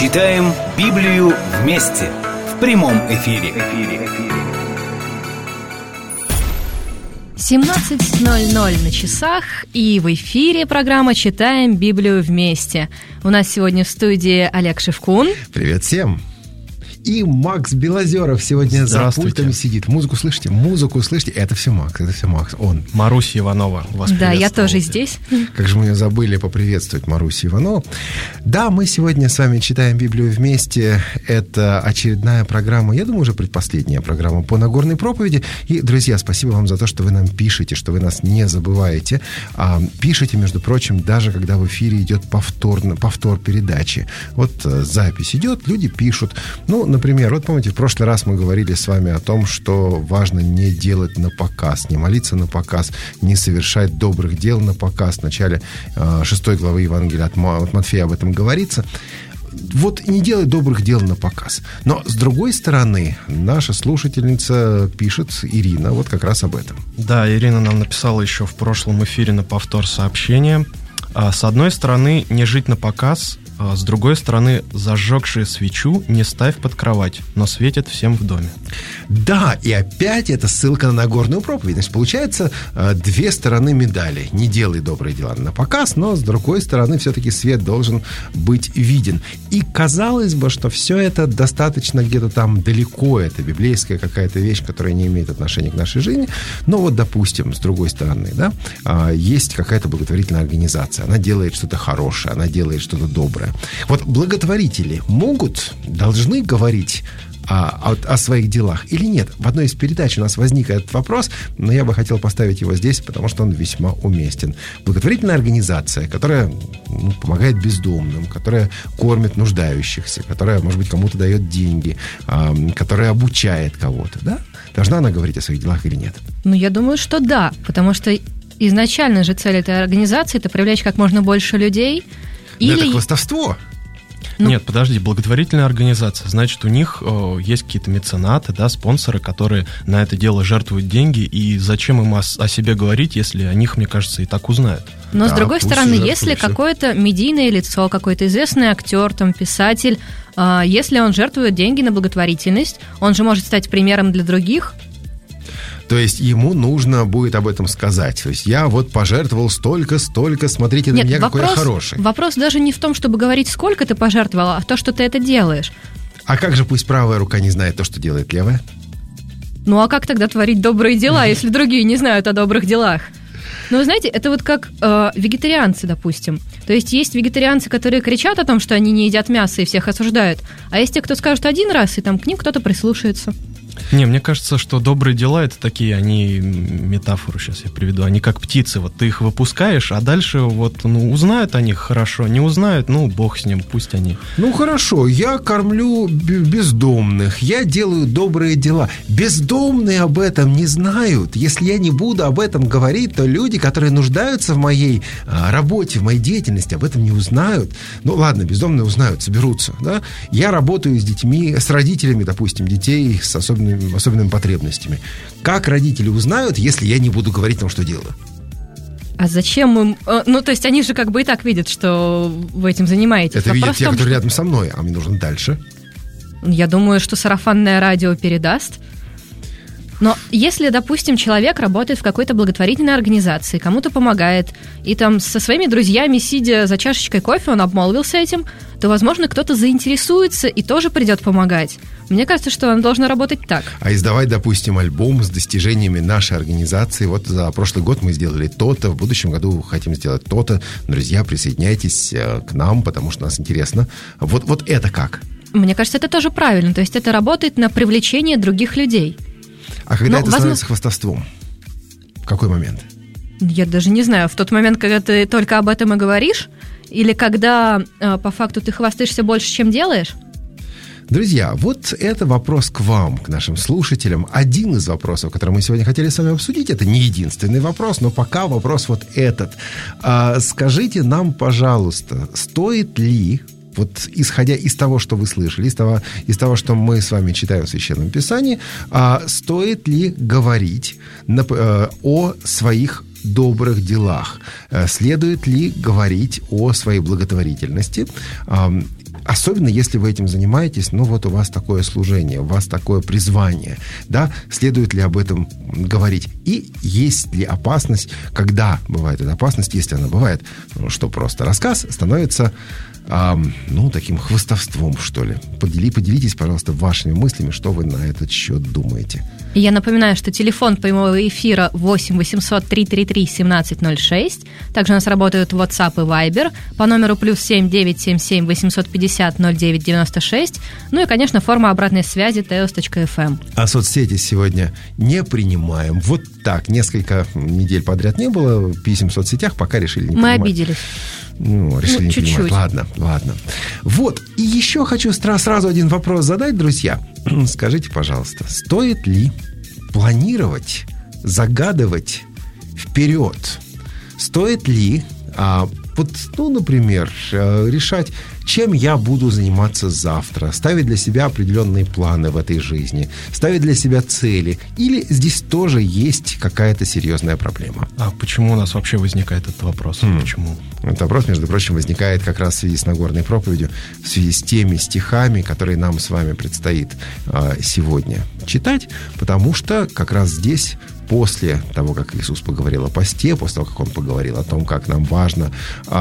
Читаем Библию вместе в прямом эфире. 17:00 на часах, и в эфире программа «Читаем Библию вместе». У нас сегодня в студии Олег Шевкун. Привет всем. И Макс Белозеров сегодня за пультом сидит. Музыку слышите? Это все Макс. Он. Маруся Иванова вас приветствует. Да, я тоже здесь. Как же мы ее забыли поприветствовать, Марусю Иванову. Да, мы сегодня с вами читаем Библию вместе. Это очередная программа, я думаю, уже предпоследняя программа по Нагорной проповеди. И, друзья, спасибо вам за то, что вы нам пишете, что вы нас не забываете. Пишите, между прочим, даже когда в эфире идет повтор передачи. Вот запись идет, люди пишут. Например, вот помните, в прошлый раз мы говорили с вами о том, что важно не делать на показ, не молиться на показ, не совершать добрых дел на показ. В начале 6 главы Евангелия от Матфея об этом говорится. Вот не делай добрых дел на показ. Но, с другой стороны, наша слушательница пишет, Ирина, вот как раз об этом. Да, Ирина нам написала еще в прошлом эфире на повтор сообщение. С одной стороны, не жить на показ, а с другой стороны, зажегшие свечу не ставь под кровать, но светит всем в доме. Да, и опять это ссылка на Нагорную проповедь. Значит, получается, две стороны медали. Не делай добрые дела на показ, но, с другой стороны, все-таки свет должен быть виден. И казалось бы, что все это достаточно где-то там далеко. Это библейская какая-то вещь, которая не имеет отношения к нашей жизни. Но вот, допустим, с другой стороны, да, есть какая-то благотворительная организация. Она делает что-то хорошее, она делает что-то доброе. Вот благотворители должны говорить о своих делах или нет? В одной из передач у нас возник этот вопрос, но я бы хотел поставить его здесь, потому что он весьма уместен. Благотворительная организация, которая помогает бездомным, которая кормит нуждающихся, которая, может быть, кому-то дает деньги, которая обучает кого-то, да? Должна она говорить о своих делах или нет? Я думаю, что да, потому что изначально же цель этой организации – это привлечь как можно больше людей. Это хвастовство. Нет, подожди, благотворительная организация, значит, у них есть какие-то меценаты, да, спонсоры, которые на это дело жертвуют деньги, и зачем им о себе говорить, если о них, мне кажется, и так узнают. Но, с другой стороны, если какое-то медийное лицо, какой-то известный актер, писатель, если он жертвует деньги на благотворительность, он же может стать примером для других. То есть ему нужно будет об этом сказать. То есть я вот пожертвовал столько, смотрите на меня, какой я хороший. Вопрос даже не в том, чтобы говорить, сколько ты пожертвовал, а в том, что ты это делаешь. А как же пусть правая рука не знает то, что делает левая? А как тогда творить добрые дела, если другие не знают о добрых делах? Знаете, это вот как вегетарианцы, допустим. То есть вегетарианцы, которые кричат о том, что они не едят мясо и всех осуждают, а есть те, кто скажет один раз, и к ним кто-то прислушается. Не, мне кажется, что добрые дела — это такие, они, метафору сейчас я приведу, они как птицы, вот ты их выпускаешь, а дальше узнают о них хорошо, не узнают, бог с ним, пусть они. Хорошо, я кормлю бездомных, я делаю добрые дела. Бездомные об этом не знают. Если я не буду об этом говорить, то люди, которые нуждаются в моей работе, в моей деятельности, об этом не узнают. Ладно, бездомные узнают, соберутся, да? Я работаю с детьми, с родителями, допустим, детей с особенными потребностями. Как родители узнают, если я не буду говорить о том, что делаю? А зачем им... то есть они же и так видят, что вы этим занимаетесь. Это видят те, которые рядом со мной, а мне нужно дальше. Я думаю, что сарафанное радио передаст. Но если, допустим, человек работает в какой-то благотворительной организации, кому-то помогает, и со своими друзьями, сидя за чашечкой кофе, он обмолвился этим, то, возможно, кто-то заинтересуется и тоже придет помогать. Мне кажется, что она должна работать так. А издавать, допустим, альбом с достижениями нашей организации. Вот за прошлый год мы сделали то-то, в будущем году хотим сделать то-то. Друзья, присоединяйтесь к нам, потому что нас интересно. Вот это как? Мне кажется, это тоже правильно. То есть это работает на привлечение других людей. А когда это становится хвастовством? В какой момент? Я даже не знаю. В тот момент, когда ты только об этом и говоришь? Или когда по факту ты хвастаешься больше, чем делаешь? Друзья, вот это вопрос к вам, к нашим слушателям. Один из вопросов, который мы сегодня хотели с вами обсудить, это не единственный вопрос, но пока вопрос вот этот. Скажите нам, пожалуйста, стоит ли, вот исходя из того, что вы слышали, из того, что мы с вами читаем в Священном Писании, стоит ли говорить о своих добрых делах? Следует ли говорить о своей благотворительности? особенно если вы этим занимаетесь, ну вот у вас такое служение, у вас такое призвание, да, следует ли об этом говорить? И есть ли опасность, когда бывает эта опасность, если она бывает, что просто рассказ становится таким хвастовством, что ли. Поделитесь, пожалуйста, вашими мыслями, что вы на этот счет думаете. И я напоминаю, что телефон прямого эфира 8 800 333 1706. Также у нас работают WhatsApp и Viber по номеру +7 977 850 0996. Ну и, конечно, форма обратной связи teos.fm. А соцсети сегодня не принимаем. Вот так. Несколько недель подряд не было писем в соцсетях, пока решили не принимать. Мы обиделись. Решили не чуть-чуть. принимать. Ладно. Вот. И еще хочу сразу один вопрос задать, друзья. Скажите, пожалуйста, стоит ли планировать, загадывать вперед? Стоит ли, например, решать, чем я буду заниматься завтра, ставить для себя определенные планы в этой жизни, ставить для себя цели? Или здесь тоже есть какая-то серьезная проблема? А почему у нас вообще возникает этот вопрос? Почему? Этот вопрос, между прочим, возникает как раз в связи с Нагорной проповедью, в связи с теми стихами, которые нам с вами предстоит сегодня читать, потому что как раз здесь, после того, как Иисус поговорил о посте, после того, как Он поговорил о том, как нам важно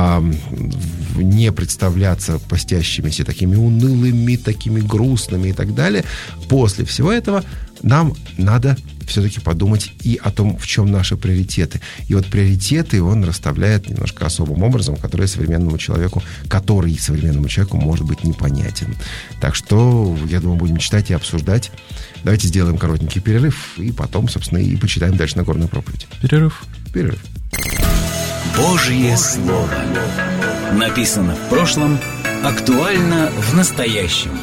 не представляться постящимися такими унылыми, такими грустными и так далее, после всего этого нам надо все-таки подумать и о том, в чем наши приоритеты. И вот приоритеты он расставляет немножко особым образом, который современному человеку может быть непонятен. Так что, я думаю, будем читать и обсуждать. Давайте сделаем коротенький перерыв, и потом, собственно, и почитаем дальше Нагорную проповедь. Перерыв. Божье Слово. Написано в прошлом, актуально в настоящем.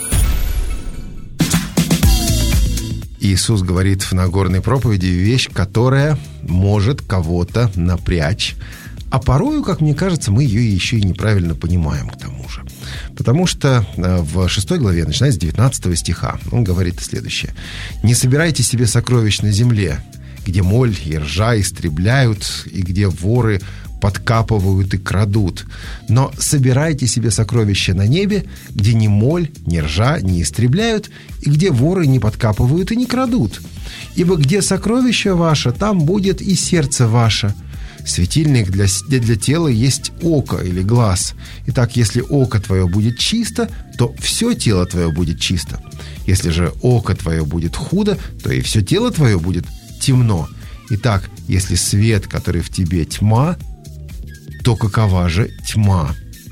Иисус говорит в Нагорной проповеди вещь, которая может кого-то напрячь, а порою, как мне кажется, мы ее еще и неправильно понимаем к тому же. Потому что в 6 главе, начиная с 19 стиха, он говорит следующее. «Не собирайте себе сокровищ на земле, где моль и ржа истребляют, и где воры подкапывают и крадут. Но собирайте себе сокровища на небе, где ни моль, ни ржа не истребляют, и где воры не подкапывают и не крадут. Ибо где сокровище ваше, там будет и сердце ваше. Светильник для тела есть око или глаз. Итак, если око твое будет чисто, то все тело твое будет чисто. Если же око твое будет худо, то и все тело твое будет темно. Итак, если свет, который в тебе тьма, то какова же тьма?»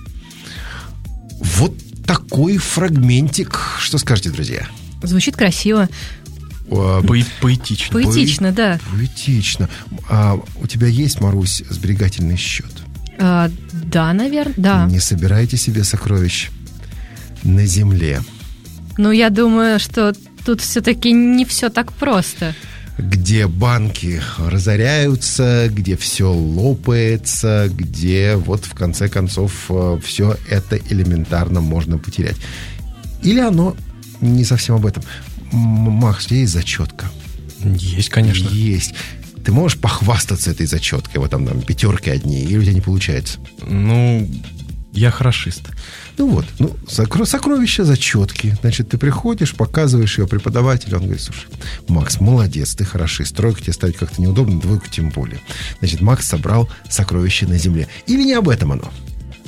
Вот такой фрагментик. Что скажете, друзья? Звучит красиво. Поэтично. Поэтично, да. Поэтично. У тебя есть, Марусь, сберегательный счет? Да, наверное, да. Не собирайте себе сокровищ на земле. Ну, я думаю, что тут все-таки не все так просто. Где банки разоряются, где все лопается, где вот в конце концов все это элементарно можно потерять. Или оно не совсем об этом. Макс, у тебя есть зачетка? Есть, конечно. Есть. Ты можешь похвастаться этой зачеткой? Вот там 5 одни, или у тебя не получается? Я хорошист. Сокровища зачетки. Значит, ты приходишь, показываешь ее преподавателю, он говорит: слушай, Макс, молодец, ты хорошист. 3 тебе ставить как-то неудобно, 2 тем более. Значит, Макс собрал сокровища на земле. Или не об этом оно?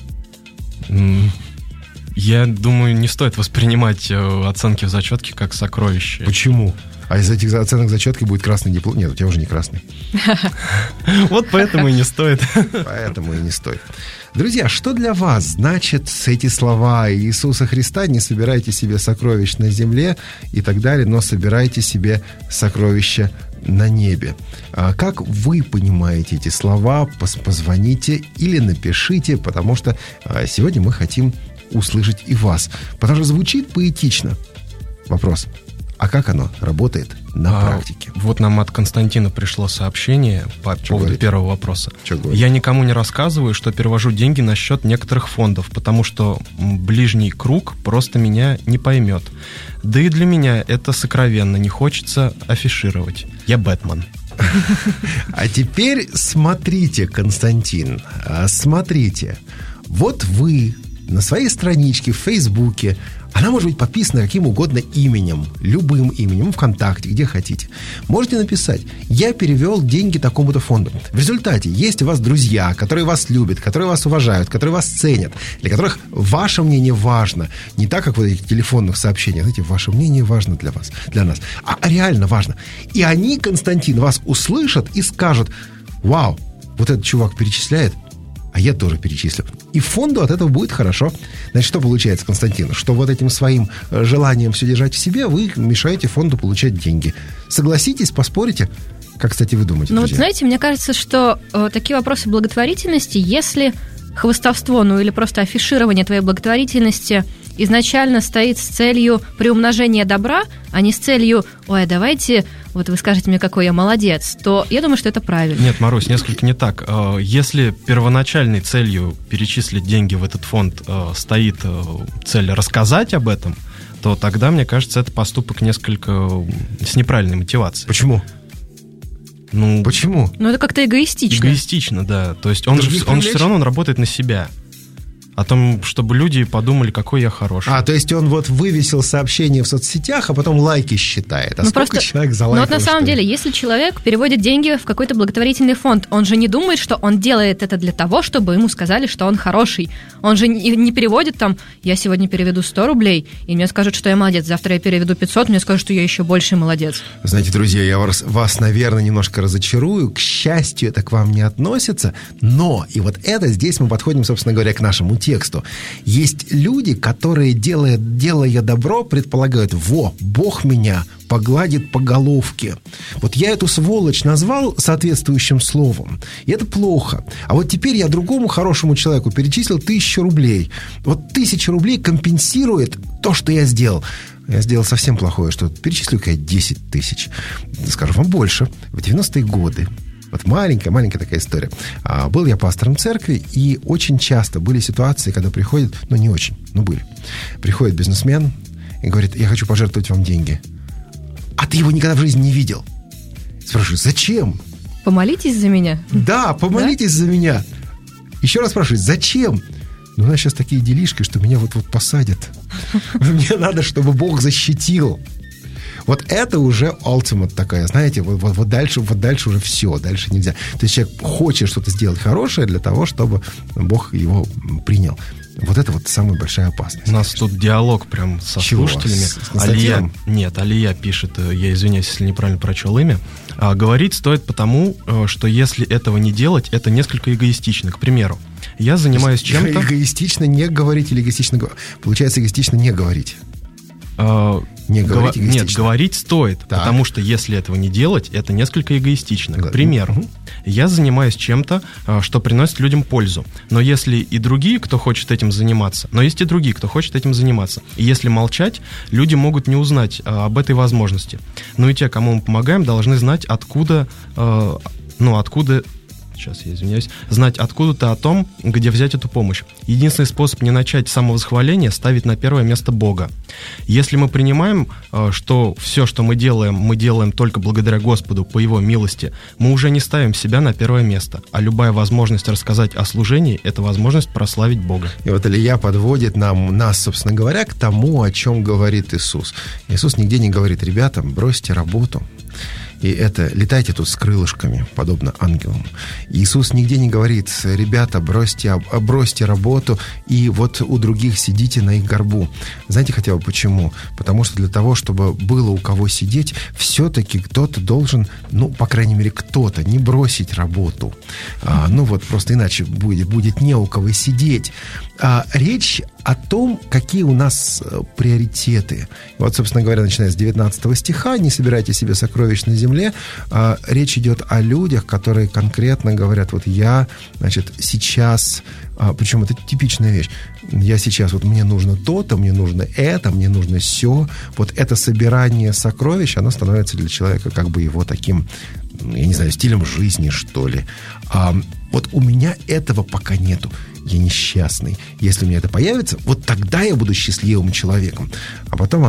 Я думаю, не стоит воспринимать оценки в зачетке как сокровища. Почему? А из этих оценок зачетки будет красный диплом? Нет, у тебя уже не красный. Вот поэтому и не стоит. Поэтому и не стоит. Друзья, что для вас значат эти слова Иисуса Христа? Не собирайте себе сокровищ на земле и так далее, но собирайте себе сокровища на небе. Как вы понимаете эти слова? Позвоните или напишите, потому что сегодня мы хотим услышать и вас. Потому что звучит поэтично. Вопрос: а как оно работает на практике? Вот нам от Константина пришло сообщение по поводу первого вопроса. Я никому не рассказываю, что перевожу деньги на счет некоторых фондов, потому что ближний круг просто меня не поймет. Да и для меня это сокровенно, не хочется афишировать. Я Бэтмен. А теперь смотрите, Константин, смотрите. Вот вы на своей страничке в Фейсбуке, она может быть подписана каким угодно именем, любым именем, ВКонтакте, где хотите. Можете написать: я перевел деньги такому-то фонду. В результате есть у вас друзья, которые вас любят, которые вас уважают, которые вас ценят, для которых ваше мнение важно. Не так, как в этих телефонных сообщениях. Знаете, ваше мнение важно для вас, для нас. А реально важно. И они, Константин, вас услышат и скажут: вау, вот этот чувак перечисляет, а я тоже перечислю. И фонду от этого будет хорошо. Значит, что получается, Константин? Что вот этим своим желанием все держать в себе вы мешаете фонду получать деньги. Согласитесь, поспорите? Как, кстати, вы думаете, Ну, друзья? вот знаете, мне кажется, что такие вопросы благотворительности, если хвастовство, ну или просто афиширование твоей благотворительности изначально стоит с целью приумножения добра, а не с целью: ой, давайте, вот вы скажете мне, какой я молодец, то я думаю, что это правильно. Нет, Марусь, несколько не так. Если первоначальной целью перечислить деньги в этот фонд стоит цель рассказать об этом, то тогда, мне кажется, это поступок несколько с неправильной мотивацией. Почему? Ну, Почему? Ну, это как-то эгоистично. Эгоистично, да. То есть он все равно работает на себя. О том, чтобы люди подумали, какой я хороший. То есть он вот вывесил сообщение в соцсетях, а потом лайки считает. А Ну, сколько просто, человек залайкал? ну, вот на самом деле, если человек переводит деньги в какой-то благотворительный фонд, он же не думает, что он делает это для того, чтобы ему сказали, что он хороший. Он же не переводит там: я сегодня переведу 100 рублей, и мне скажут, что я молодец. Завтра я переведу 500, мне скажут, что я еще больше молодец. Знаете, друзья, я вас, наверное, немножко разочарую. К счастью, это к вам не относится. Но, и вот это здесь мы подходим, собственно говоря, к нашему тексту. Есть люди, которые, делая добро, предполагают: во, Бог меня погладит по головке. Вот я эту сволочь назвал соответствующим словом, и это плохо. А вот теперь я другому хорошему человеку перечислил 1000 рублей. Вот 1000 рублей компенсирует то, что я сделал. Я сделал совсем плохое, что перечислю-ка я 10 тысяч. Скажу вам больше. В 90-е годы, вот маленькая такая история. Был я пастором церкви, и очень часто были ситуации, когда приходит, ну не очень, но были. Приходит бизнесмен и говорит: я хочу пожертвовать вам деньги. А ты его никогда в жизни не видел. Спрашиваю: зачем? Помолитесь за меня. Да, помолитесь за меня. Еще раз спрашиваю: зачем? Ну, у нас сейчас такие делишки, что меня вот посадят. Мне надо, чтобы Бог защитил. Вот это уже ultimate такая, знаете, вот дальше уже все, дальше нельзя. То есть человек хочет что-то сделать хорошее для того, чтобы Бог его принял. Вот это вот самая большая опасность. У нас тут диалог прям со слушателями. Алия пишет, я извиняюсь, если неправильно прочел имя. Говорить стоит потому, что если этого не делать, это несколько эгоистично. К примеру, я занимаюсь чем-то... Эгоистично не говорить или эгоистично... Получается, эгоистично не говорить. Нет, говорить стоит, потому что если этого не делать, это несколько эгоистично. К примеру, я занимаюсь чем-то, что приносит людям пользу. Но если и другие, кто хочет этим заниматься, и если молчать, люди могут не узнать об этой возможности. Но и те, кому мы помогаем, должны знать, знать откуда-то о том, где взять эту помощь. Единственный способ не начать самовосхваление — ставить на первое место Бога. Если мы принимаем, что все, что мы делаем только благодаря Господу, по Его милости, мы уже не ставим себя на первое место. А любая возможность рассказать о служении — это возможность прославить Бога. И вот Илья подводит нас, собственно говоря, к тому, о чем говорит Иисус. Иисус нигде не говорит: ребята, бросьте работу. И это летайте тут с крылышками, подобно ангелам. Иисус нигде не говорит: ребята, бросьте работу и вот у других сидите на их горбу. Знаете хотя бы почему? Потому что для того, чтобы было у кого сидеть, все-таки кто-то должен, по крайней мере, кто-то не бросить работу. Просто иначе будет не у кого сидеть. Речь о том, какие у нас приоритеты. Вот, собственно говоря, начиная с 19 стиха: «Не собирайте себе сокровищ на земле». Речь идет о людях, которые конкретно говорят: вот я, сейчас... Причем это типичная вещь. Я сейчас, мне нужно то-то, мне нужно это, мне нужно сё. Вот это собирание сокровищ, оно становится для человека как бы его таким, я не знаю, стилем жизни, что ли. Вот у меня этого пока нету. Я несчастный. Если у меня это появится, вот тогда я буду счастливым человеком. А потом оно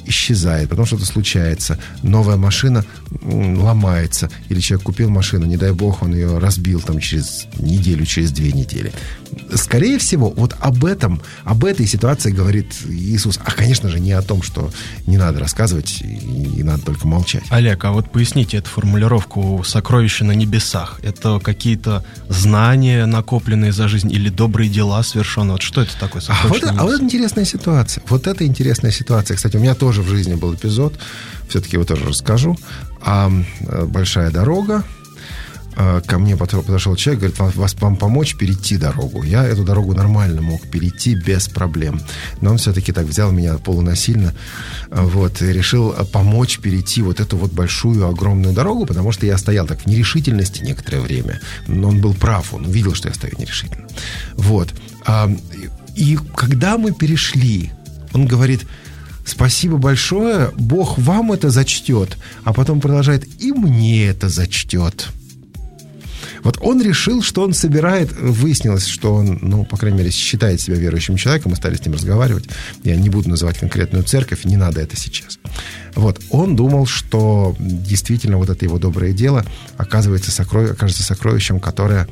исчезает, потом что-то случается, новая машина ломается, или человек купил машину, не дай бог, он ее разбил там через неделю, через 2 недели. Скорее всего, вот об этой ситуации говорит Иисус. А, конечно же, не о том, что не надо рассказывать и надо только молчать. Олег, а вот поясните эту формулировку «сокровища на небесах». Это какие-то знания, накопленные за жизнь, или добрые дела совершенные? Вот что это такое сокровище на небесах? Вот это интересная ситуация. Вот это интересная ситуация. Кстати, у меня тоже в жизни был эпизод, все-таки его тоже расскажу. Большая дорога. Ко мне подошел человек, говорит, вам помочь перейти дорогу. Я эту дорогу нормально мог перейти без проблем. Но он все-таки так взял меня полунасильно, вот, и решил помочь перейти вот эту вот большую, огромную дорогу, потому что я стоял так в нерешительности некоторое время. Но он был прав, он видел, что я стою нерешительно. Вот. И когда мы перешли, он говорит: спасибо большое, Бог вам это зачтет. А потом продолжает: и мне это зачтет. Вот он решил, что он собирает... Выяснилось, что он, по крайней мере, считает себя верующим человеком. Мы стали с ним разговаривать. Я не буду называть конкретную церковь, не надо это сейчас. Вот. Он думал, что действительно вот это его доброе дело окажется сокровищем, которое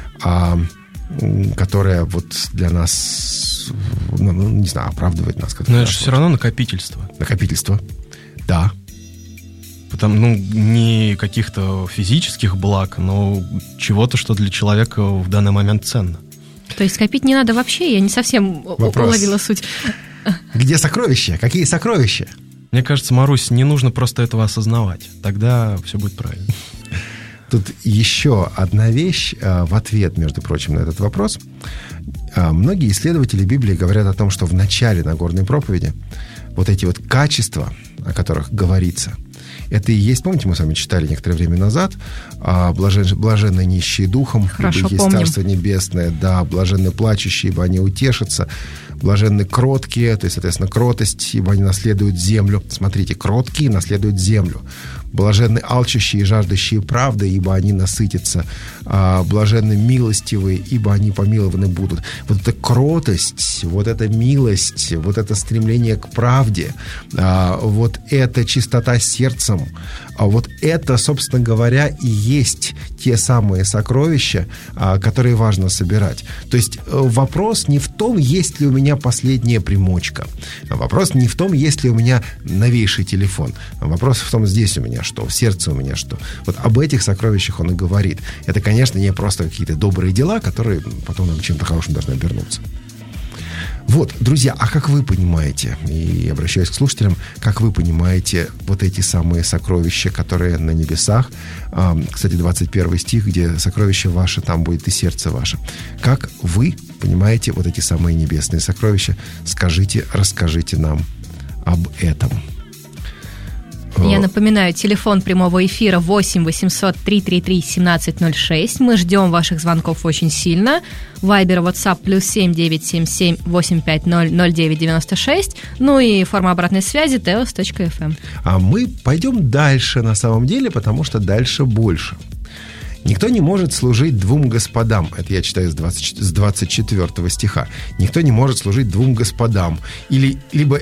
вот для нас, не знаю, оправдывает нас. Но это же все равно накопительство. Накопительство, да. Не каких-то физических благ, но чего-то, что для человека в данный момент ценно. То есть копить не надо вообще? Я не совсем уловила суть. Где сокровища? Какие сокровища? Мне кажется, Марусь, не нужно просто этого осознавать. Тогда все будет правильно. Тут еще одна вещь в ответ, между прочим, на этот вопрос. Многие исследователи Библии говорят о том, что в начале Нагорной проповеди вот эти вот качества, о которых говорится, это и есть, помните, мы с вами читали некоторое время назад, блаженны нищие духом, хорошо, ибо есть помним. Царство Небесное, да, блаженны плачущие, ибо они утешатся, блаженны кроткие, то есть, соответственно, кротость, ибо они наследуют землю. Смотрите, кроткие наследуют землю. Блаженны алчущие и жаждущие правды, ибо они насытятся. Блаженны милостивые, ибо они помилованы будут. Вот эта кротость, вот эта милость, вот это стремление к правде, вот эта чистота сердцем, вот это, собственно говоря, и есть те самые сокровища, которые важно собирать. То есть вопрос не в том, есть ли у меня последняя примочка. Вопрос не в том, есть ли у меня новейший телефон. Вопрос в том, здесь у меня что, в сердце у меня что. Вот об этих сокровищах он и говорит. Это, конечно, не просто какие-то добрые дела, которые потом нам чем-то хорошим должны обернуться. Вот, друзья, а как вы понимаете, и обращаюсь к слушателям, как вы понимаете вот эти самые сокровища, которые на небесах? Кстати, 21 стих, где сокровище ваше, там будет и сердце ваше. Как вы понимаете вот эти самые небесные сокровища? Скажите, расскажите нам об этом. Я напоминаю, телефон прямого эфира 8 800 333 1706. Мы ждем ваших звонков очень сильно. Вайбер, WhatsApp +7 977 850 0996. Ну и форма обратной связи teos.fm. А мы пойдем дальше на самом деле, потому что дальше больше. Никто не может служить двум господам. Это я читаю с 24 стиха. Никто не может служить двум господам. Ибо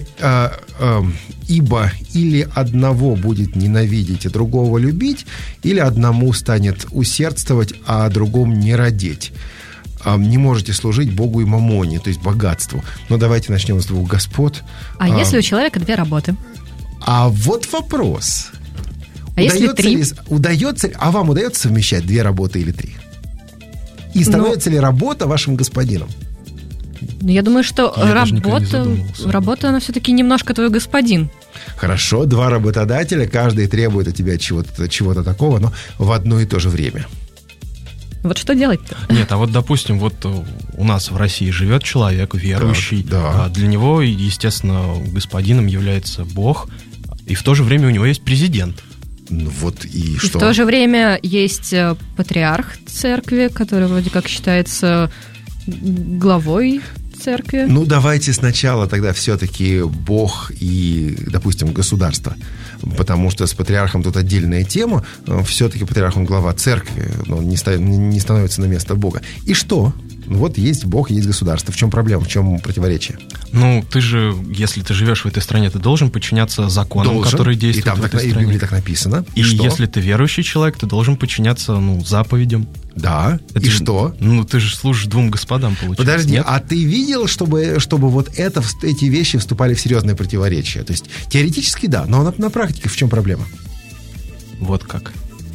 или одного будет ненавидеть, а другого любить, или одному станет усердствовать, а другому не родить. Не можете служить Богу и мамоне, то есть богатству. Но давайте начнем с двух господ. А если у человека 2 работы? А вот вопрос. А если 3? А вам удается совмещать 2 работы или 3? И становится ли работа вашим господином? Я думаю, что работа, она все-таки немножко твой господин. Хорошо, 2 работодателя, каждый требует от тебя чего-то такого, но в одно и то же время. Вот что делать-то? Нет, а вот, допустим, вот у нас в России живет человек верующий. Так, да. Для него, естественно, господином является Бог, и в то же время у него есть президент. Вот и что? В то же время есть патриарх церкви, который вроде как считается главой церкви. Ну, давайте сначала тогда все-таки Бог и, допустим, государство. Потому что с патриархом тут отдельная тема. Все-таки патриарх, он глава церкви. Он не становится на место Бога. И что? Ну вот есть Бог, есть государство. В чем проблема, в чем противоречие? Ну, если ты живешь в этой стране, ты должен подчиняться законам, которые действуют в этой стране. И в Библии так написано. И если ты верующий человек, ты должен подчиняться, заповедям. Да, и что? Ну, ты же служишь двум господам, получается. Подожди, нет? А ты видел, чтобы вот эти вещи вступали в серьезные противоречия? То есть, теоретически да, но на практике в чем проблема? Вот как.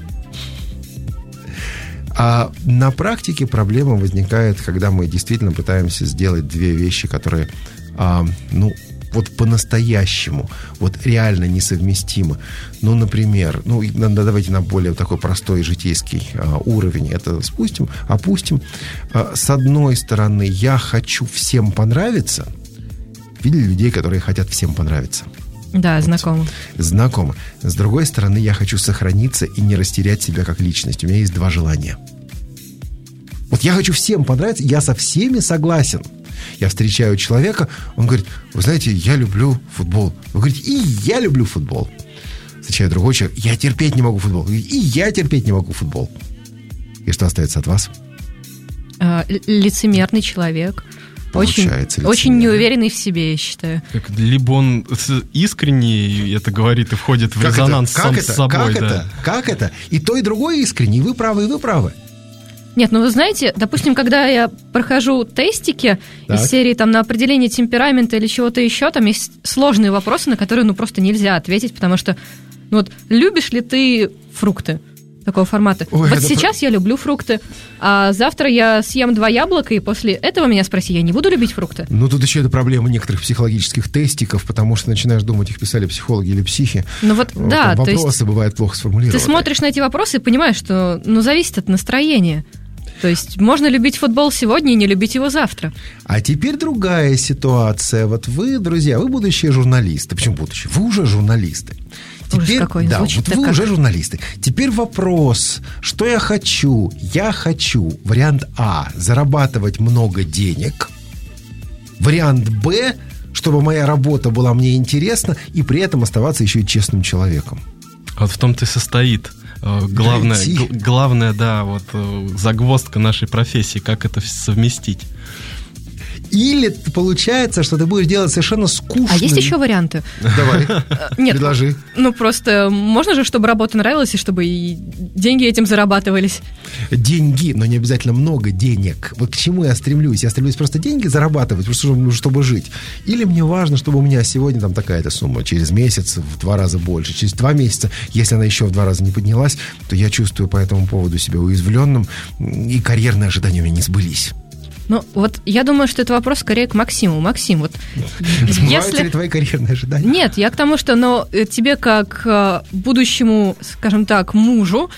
А на практике проблема возникает, когда мы действительно пытаемся сделать две вещи, которые, вот по-настоящему, вот реально несовместимы. Ну, например, давайте на более такой простой житейский уровень это опустим. С одной стороны, я хочу всем понравиться. Видели людей, которые хотят всем понравиться? Да, знакомо. Знакомо. С другой стороны, я хочу сохраниться и не растерять себя как личность. У меня есть два желания. Вот я хочу всем понравиться, я со всеми согласен. Я встречаю человека, он говорит: вы знаете, я люблю футбол. Вы говорите: и я люблю футбол. Встречаю другой человек: я терпеть не могу футбол. И я терпеть не могу футбол. И что остается от вас? Лицемерный человек. Очень неуверенный в себе, я считаю. Либо он искренне это говорит и входит в резонанс сам с собой. Как это? И то, и другое искренне. И вы правы, и вы правы. Нет, вы знаете, допустим, когда я прохожу тестики из серии на определение темперамента или чего-то еще, там есть сложные вопросы, на которые просто нельзя ответить, потому что любишь ли ты фрукты? Такого формата. Сейчас я люблю фрукты, а завтра я съем 2 яблока, и после этого меня спроси, я не буду любить фрукты? Тут еще это проблема некоторых психологических тестиков, потому что начинаешь думать, их писали психологи или психи. Да, вопросы бывают плохо сформулированы. Ты смотришь на эти вопросы и понимаешь, что зависит от настроения. То есть можно любить футбол сегодня и не любить его завтра. А теперь другая ситуация. Вот вы, друзья, вы будущие журналисты. Почему будущие? Вы уже журналисты. Теперь, вы уже журналисты. Теперь вопрос, что я хочу? Я хочу, вариант А, зарабатывать много денег. Вариант Б, чтобы моя работа была мне интересна, и при этом оставаться еще и честным человеком. Вот в том-то и состоит главная, загвоздка нашей профессии, как это совместить. Или получается, что ты будешь делать совершенно скучно. А есть еще варианты? Давай, предложи. Просто можно же, чтобы работа нравилась, и чтобы и деньги этим зарабатывались. Деньги, но не обязательно много денег. Вот к чему я стремлюсь? Я стремлюсь просто деньги зарабатывать, чтобы жить. Или мне важно, чтобы у меня сегодня такая-то сумма, через месяц в 2 раза больше, через 2 месяца, если она еще в 2 раза не поднялась, то я чувствую по этому поводу себя уязвленным, и карьерные ожидания у меня не сбылись. Я думаю, что это вопрос скорее к Максиму. Максим, сбываются ли твои карьерные ожидания? Нет, я к тому, что тебе как будущему, скажем так, мужу,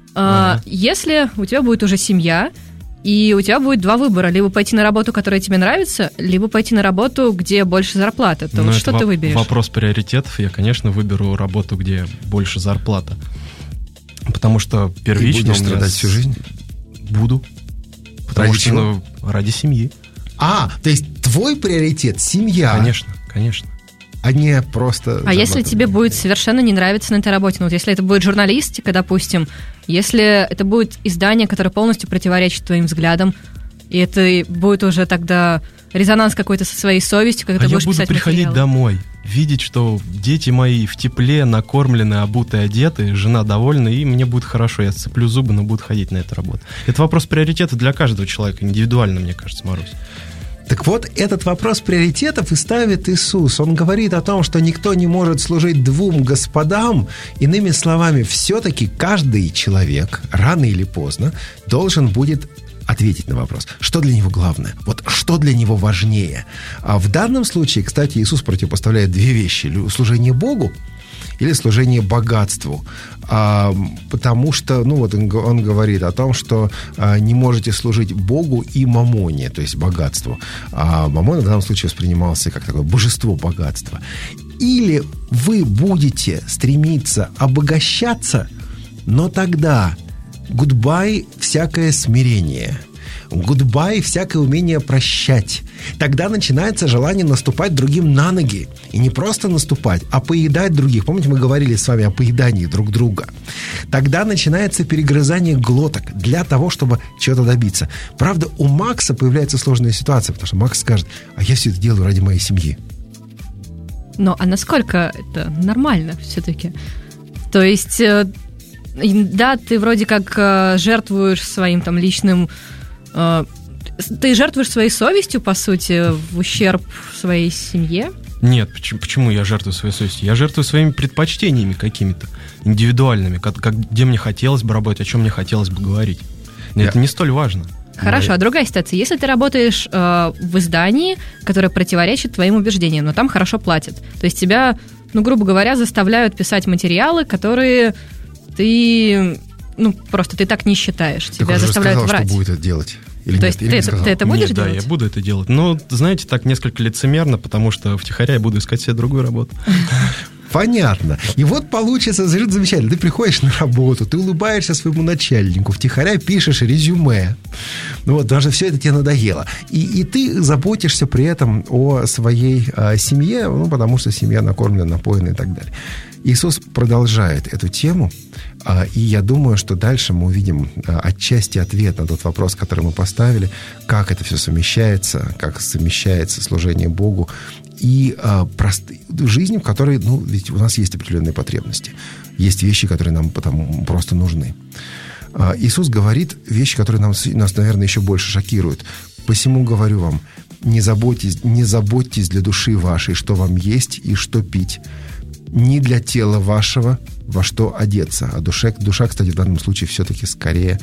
если у тебя будет уже семья, и у тебя будет 2 выбора: либо пойти на работу, которая тебе нравится, либо пойти на работу, где больше зарплата, то что ты выберешь? Вопрос приоритетов. Я, конечно, выберу работу, где больше зарплата. Потому что первично... И будешь страдать всю жизнь? Буду. Потому что ради семьи. То есть твой приоритет — семья? Конечно. А не просто... А если тебе будет совершенно не нравиться на этой работе? Если это будет журналистика, допустим, если это будет издание, которое полностью противоречит твоим взглядам, и это будет уже тогда резонанс какой-то со своей совестью, когда ты будешь писать материалы. Я буду приходить домой, видеть, что дети мои в тепле, накормлены, обуты, одеты, жена довольна, и мне будет хорошо. Я сцеплю зубы, но буду ходить на эту работу. Это вопрос приоритета для каждого человека, индивидуально, мне кажется, Марусь. Так вот, этот вопрос приоритетов и ставит Иисус. Он говорит о том, что никто не может служить 2 господам. Иными словами, все-таки каждый человек рано или поздно должен будет ответить на вопрос, что для него главное, что для него важнее. А в данном случае, кстати, Иисус противопоставляет 2 вещи: служение Богу или служение богатству. Потому что, он говорит о том, что не можете служить Богу и мамоне, то есть богатству. А мамон в данном случае воспринимался как такое божество богатства. Или вы будете стремиться обогащаться, но тогда goodbye всякое смирение. Гудбай всякое умение прощать. Тогда начинается желание наступать другим на ноги. И не просто наступать, а поедать других. Помните, мы говорили с вами о поедании друг друга. Тогда начинается перегрызание глоток для того, чтобы чего-то добиться. Правда, у Макса появляется сложная ситуация, потому что Макс скажет: а я все это делаю ради моей семьи. Но а насколько это нормально все-таки? То есть, да, ты вроде как жертвуешь своим там личным... Ты жертвуешь своей совестью, по сути, в ущерб своей семье? Нет, почему я жертвую своей совестью? Я жертвую своими предпочтениями какими-то, индивидуальными, где мне хотелось бы работать, о чем мне хотелось бы говорить. Это не столь важно. Хорошо, а другая ситуация. Если ты работаешь в издании, которое противоречит твоим убеждениям, но там хорошо платят, то есть тебя, грубо говоря, заставляют писать материалы, которые ты, просто ты так не считаешь. Тебя заставляют сказал, врать. Что будет это делать. Или то нет, есть ты это будешь делать? Да, я буду это делать. Но, знаете, так несколько лицемерно, потому что втихаря я буду искать себе другую работу. Понятно. И вот получится совершенно замечательно. Ты приходишь на работу, ты улыбаешься своему начальнику, втихаря пишешь резюме. Даже все это тебе надоело. И ты заботишься при этом о своей семье, потому что семья накормлена, напоена и так далее. Иисус продолжает эту тему, и я думаю, что дальше мы увидим отчасти ответ на тот вопрос, который мы поставили, как это все совмещается, как совмещается служение Богу и жизнь, в которой, ведь у нас есть определенные потребности, есть вещи, которые нам потому просто нужны. Иисус говорит вещи, которые нас, наверное, еще больше шокируют. «Посему говорю вам, не заботьтесь для души вашей, что вам есть и что пить, не для тела вашего, во что одеться». А душа, кстати, в данном случае все-таки скорее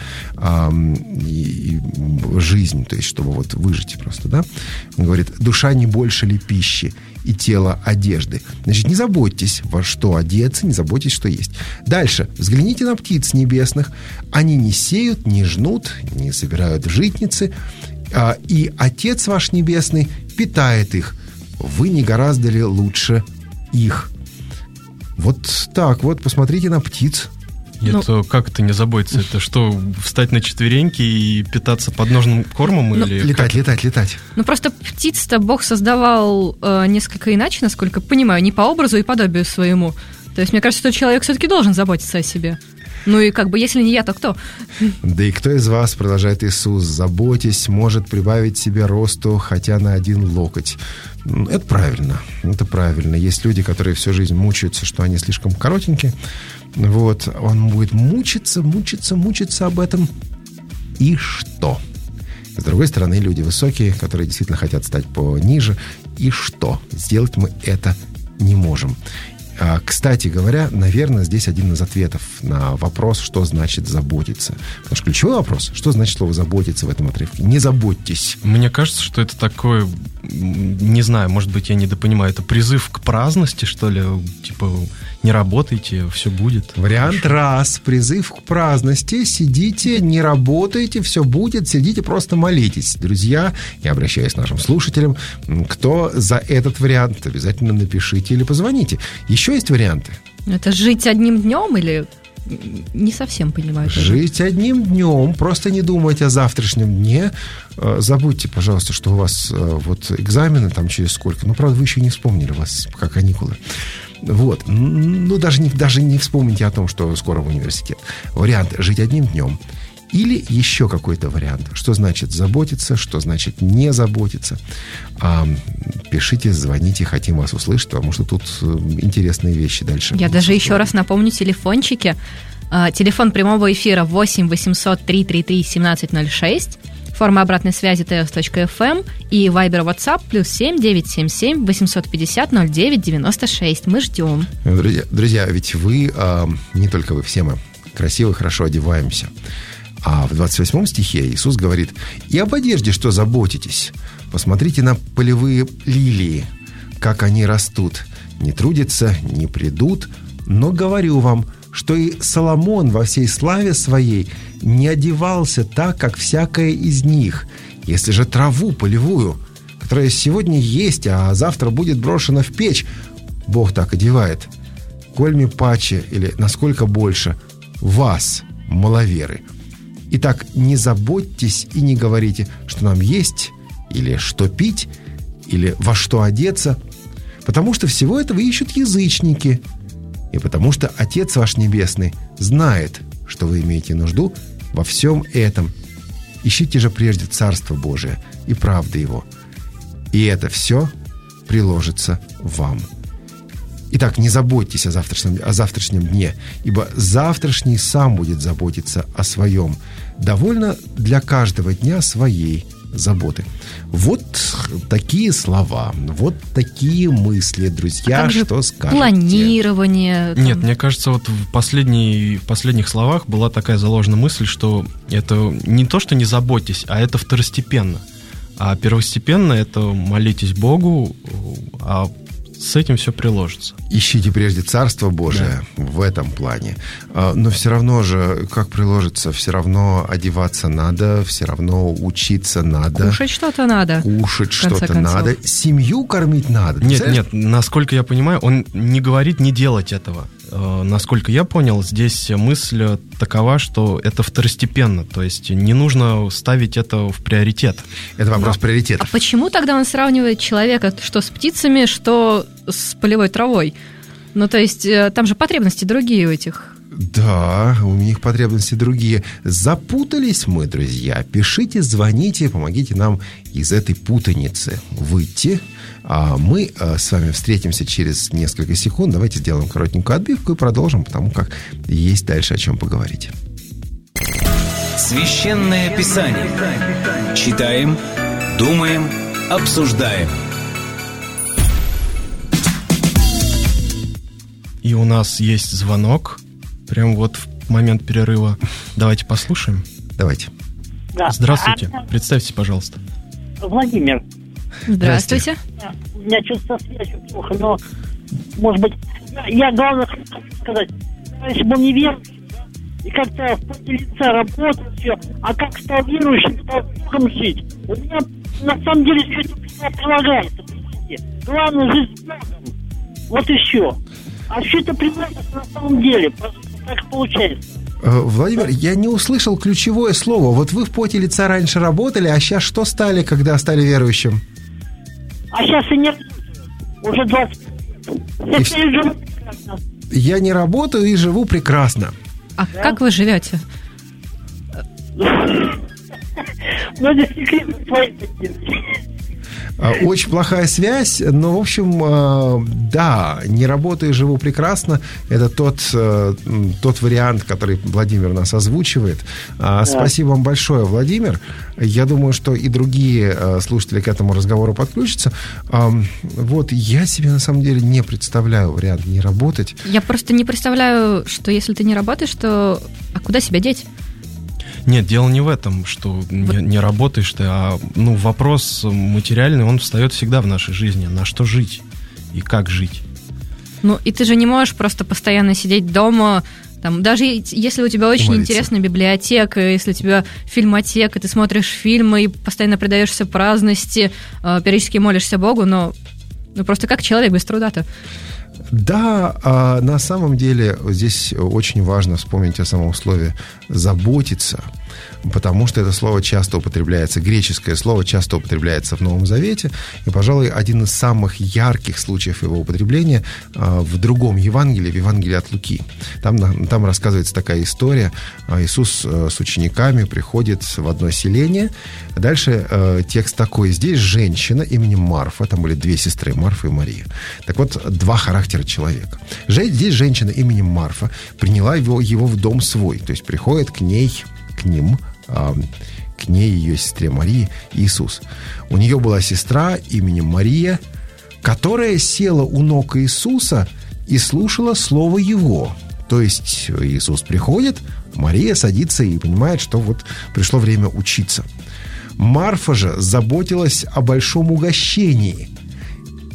жизнь, то есть чтобы выжить просто, да? Он говорит: душа не больше ли пищи и тело одежды. Значит, не заботьтесь, во что одеться, не заботьтесь, что есть. Дальше. Взгляните на птиц небесных. Они не сеют, не жнут, не собирают в житницы, и Отец ваш Небесный питает их. Вы не гораздо ли лучше их? Вот так вот, посмотрите на птиц. Это как это не заботиться? Это что, встать на четвереньки и питаться подножным кормом? Или летать. Просто птиц-то Бог создавал несколько иначе, насколько понимаю, не по образу и подобию своему. То есть мне кажется, что человек все-таки должен заботиться о себе. И если не я, то кто? Да и кто из вас, продолжает Иисус, заботясь, может прибавить себе росту хотя на 1 локоть? Это правильно. Есть люди, которые всю жизнь мучаются, что они слишком коротенькие. Он будет мучиться об этом. И что? С другой стороны, люди высокие, которые действительно хотят стать пониже. И что? Сделать мы это не можем. Кстати говоря, наверное, здесь один из ответов на вопрос, что значит заботиться. Потому что ключевой вопрос, что значит слово заботиться в этом отрывке? Не заботьтесь. Мне кажется, что это такое, не знаю, может быть, я недопонимаю, это призыв к праздности, что ли? Типа, не работайте, все будет. Вариант раз, призыв к праздности. Сидите, не работайте, все будет, сидите, просто молитесь. Друзья, я обращаюсь к нашим слушателям, кто за этот вариант, обязательно напишите или позвоните. Еще есть варианты. Это жить одним днем или... Не совсем понимаю. Жить одним днем, просто не думать о завтрашнем дне. Забудьте, пожалуйста, что у вас экзамены там через сколько. Правда, вы еще не вспомнили, у вас пока каникулы. Даже не вспомните о том, что скоро в университет. Вариант жить одним днем. Или еще какой-то вариант. Что значит заботиться, что значит не заботиться. Пишите, звоните, хотим вас услышать, потому что тут интересные вещи дальше. Я даже еще раз напомню телефончики. Телефон прямого эфира 8 800 333 1706. Форма обратной связи ts.fm и Viber WhatsApp +7 977 850 09 96. Мы ждем. Друзья, ведь вы, не только вы, все мы красиво, хорошо одеваемся. А в 28 стихе Иисус говорит: «И об одежде что заботитесь? Посмотрите на полевые лилии, как они растут. Не трудятся, не придут, но говорю вам, что и Соломон во всей славе своей не одевался так, как всякая из них. Если же траву полевую, которая сегодня есть, а завтра будет брошена в печь, Бог так одевает, кольми паче или насколько больше вас, маловеры». Итак, не заботьтесь и не говорите, что нам есть, или что пить, или во что одеться, потому что всего этого ищут язычники, и потому что Отец ваш Небесный знает, что вы имеете нужду во всем этом. Ищите же прежде Царство Божие и правды Его, и это все приложится вам. Итак, не заботьтесь о завтрашнем дне, ибо завтрашний сам будет заботиться о своем. Довольно для каждого дня своей заботы. Вот такие слова, вот такие мысли, друзья, что скажете? Планирование. Нет, мне кажется, вот в последних словах была такая заложена мысль, что это не то, что не заботьтесь, а это второстепенно. А первостепенно это молитесь Богу, а с этим все приложится. Ищите прежде Царство Божие, да, в этом плане. Но все равно же, как приложится, все равно одеваться надо, все равно учиться надо. Кушать что-то надо. Кушать что-то надо. Семью кормить надо. Нет, насколько я понимаю, он не говорит не делать этого. Насколько я понял, здесь мысль такова, что это второстепенно, то есть не нужно ставить это в приоритет. Это вопрос приоритетов. А почему тогда он сравнивает человека что с птицами, что с полевой травой? Ну, то есть там же потребности другие у этих. Да, у них потребности другие. Запутались мы, друзья. Пишите, звоните, помогите нам из этой путаницы выйти. А мы с вами встретимся через несколько секунд. Давайте сделаем коротенькую отбивку и продолжим, потому как есть дальше о чем поговорить. Священное Писание. Читаем, думаем, обсуждаем. И у нас есть звонок. Прям вот в момент перерыва. Давайте послушаем. Давайте. Да. Здравствуйте. Представьтесь, пожалуйста. Владимир. Здравствуйте. У меня что-то со связью плохо, но, может быть, я главное хочу сказать, раньше был неверующим, да, и как-то в поте лица работал, все, а как стал верующим, стал Богом жить. У меня, на самом деле, все это прилагается, понимаете? Главное, жить с Богом. Вот и все. А все это прилагается на самом деле, так получается. Владимир, я не услышал ключевое слово. Вот вы в поте лица раньше работали, а сейчас что стали, когда стали верующим? А сейчас и нет. Уже 20 лет. Я не работаю и живу прекрасно. А да? Как вы живете? Ну, это секреты твои такие. Очень плохая связь, но, в общем, да, не работаю и живу прекрасно. Это тот вариант, который Владимир нас озвучивает. Да. Спасибо вам большое, Владимир. Я думаю, что и другие слушатели к этому разговору подключатся. Вот, я себе на самом деле не представляю вариант не работать. Я просто не представляю, что если ты не работаешь, то а куда себя деть? Нет, дело не в этом, что не работаешь ты, а вопрос материальный, он встает всегда в нашей жизни. На что жить и как жить? Ну, и ты же не можешь просто постоянно сидеть дома, там, даже если у тебя очень интересная библиотека, если у тебя фильмотека, ты смотришь фильмы и постоянно предаешься праздности, периодически молишься Богу, но просто как человек без труда-то? Да, на самом деле здесь очень важно вспомнить о самом слове «заботиться», потому что это слово часто употребляется, греческое слово часто употребляется в Новом Завете, и, пожалуй, один из самых ярких случаев его употребления в другом Евангелии, в Евангелии от Луки. Там рассказывается такая история. Иисус с учениками приходит в одно селение. Дальше текст такой. Здесь женщина именем Марфа, там были две сестры, Марфа и Мария. Так вот, два характера человека. Здесь женщина именем Марфа приняла его в дом свой, то есть приходит к ней ее сестре Марии Иисус. У нее была сестра именем Мария, которая села у ног Иисуса и слушала слово Его. То есть Иисус приходит, Мария садится и понимает, что вот пришло время учиться. Марфа же заботилась о большом угощении.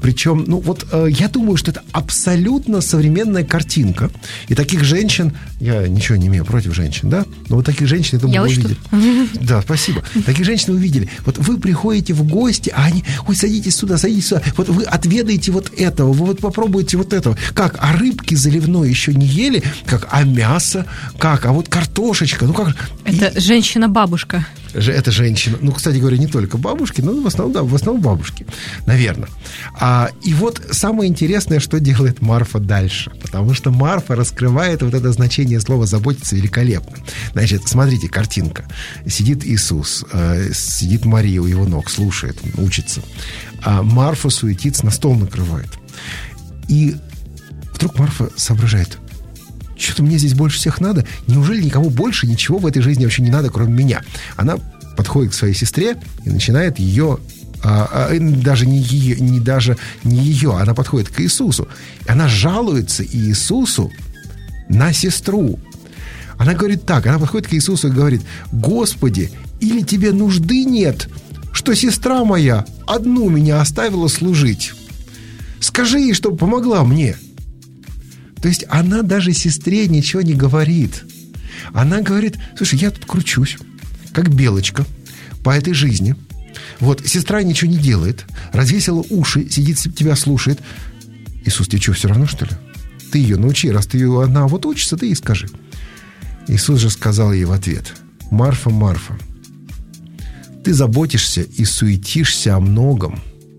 Причем, я думаю, что это абсолютно современная картинка. И таких женщин, я ничего не имею против женщин, да? Но вот таких женщин, я думаю, вы увидели. Да, спасибо. Таких женщин вы видели. Вот вы приходите в гости, а они, садитесь сюда. Вот вы отведаете вот этого, вы вот попробуете вот этого. Как? А рыбки заливной еще не ели? Как? А мясо? Как? А вот картошечка? Как? Это женщина-бабушка. Это женщина. Кстати говоря, не только бабушки, но в основном бабушки, наверное. И вот самое интересное, что делает Марфа дальше. Потому что Марфа раскрывает вот это значение слова «заботиться» великолепно. Значит, смотрите, картинка. Сидит Иисус, сидит Мария у его ног, слушает, учится. А Марфа суетится, на стол накрывает. И вдруг Марфа соображает: что-то мне здесь больше всех надо. Неужели никому больше ничего в этой жизни вообще не надо, кроме меня? Она подходит к своей сестре и начинает ее... даже не ее, она подходит к Иисусу. Она жалуется Иисусу на сестру. Она говорит так, она подходит к Иисусу и говорит: «Господи, или тебе нужды нет, что сестра моя одну меня оставила служить? Скажи ей, чтобы помогла мне». То есть она даже сестре ничего не говорит. Она говорит: слушай, я тут кручусь, как белочка, по этой жизни. Вот, сестра ничего не делает, развесила уши, сидит, тебя слушает. Иисус, тебе что, все равно, что ли? Ты ее научи, раз ты ее одна вот учишься, ты ей скажи. Иисус же сказал ей в ответ: «Марфа, Марфа, ты заботишься и суетишься о многом,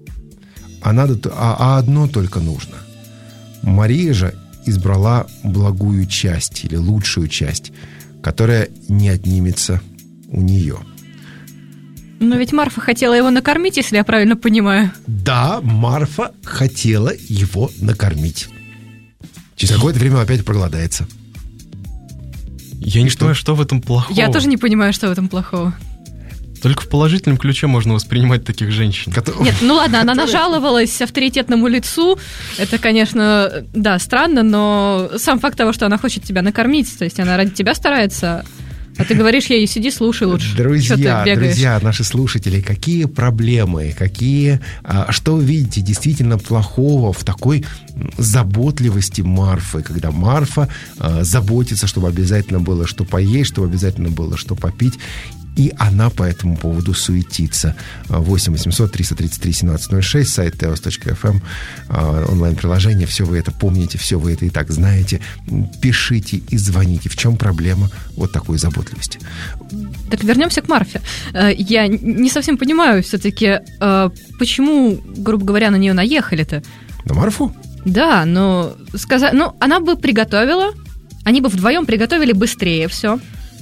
а одно только нужно. Мария же избрала благую часть или лучшую часть, которая не отнимется у нее». Но ведь Марфа хотела его накормить, если я правильно понимаю. Да, Марфа хотела его накормить. Через какое-то время опять проголодается. Я не понимаю, что в этом плохого. Я тоже не понимаю, что в этом плохого. Только в положительном ключе можно воспринимать таких женщин. Нет, ладно, она нажаловалась авторитетному лицу. Это, конечно, да, странно, но сам факт того, что она хочет тебя накормить, то есть она ради тебя старается, а ты говоришь ей: сиди, слушай лучше. Друзья, наши слушатели, какие проблемы, что вы видите действительно плохого в такой заботливости Марфы, когда Марфа заботится, чтобы обязательно было что поесть, чтобы обязательно было что попить, и она по этому поводу суетится. 8 800 333 1706, сайт teos.fm, онлайн-приложение. Все вы это помните, все вы это и так знаете. Пишите и звоните. В чем проблема вот такой заботливости? Так вернемся к Марфе. Я не совсем понимаю все-таки, почему, грубо говоря, на нее наехали-то. На Марфу? Да, но она бы приготовила, они бы вдвоем приготовили быстрее все.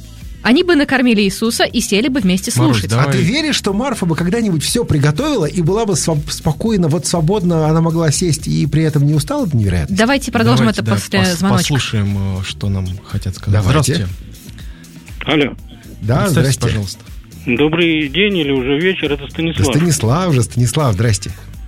Они бы накормили Иисуса и сели бы вместе слушать. Марусь, а ты веришь, что Марфа бы когда-нибудь все приготовила и была бы спокойно, свободно, она могла сесть и при этом не устала? Это невероятно. Давайте продолжим это после звоночка. Послушаем, что нам хотят сказать. Давайте. Здравствуйте. Алло. Да, здрасте. Пожалуйста. Добрый день или уже вечер, это Станислав. Станислав, здрасте.